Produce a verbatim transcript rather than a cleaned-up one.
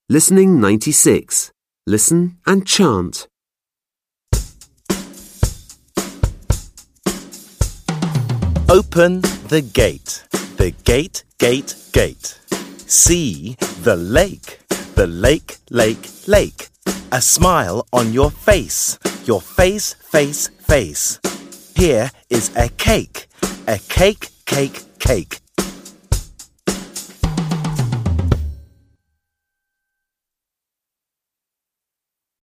Listening ninety-six. Listen and chant. Open the gate, the gate, gate, gate. See the lake, the lake, lake, lake. A smile on your face, your face, face, face. Here is a cake, a cake, cake, cake.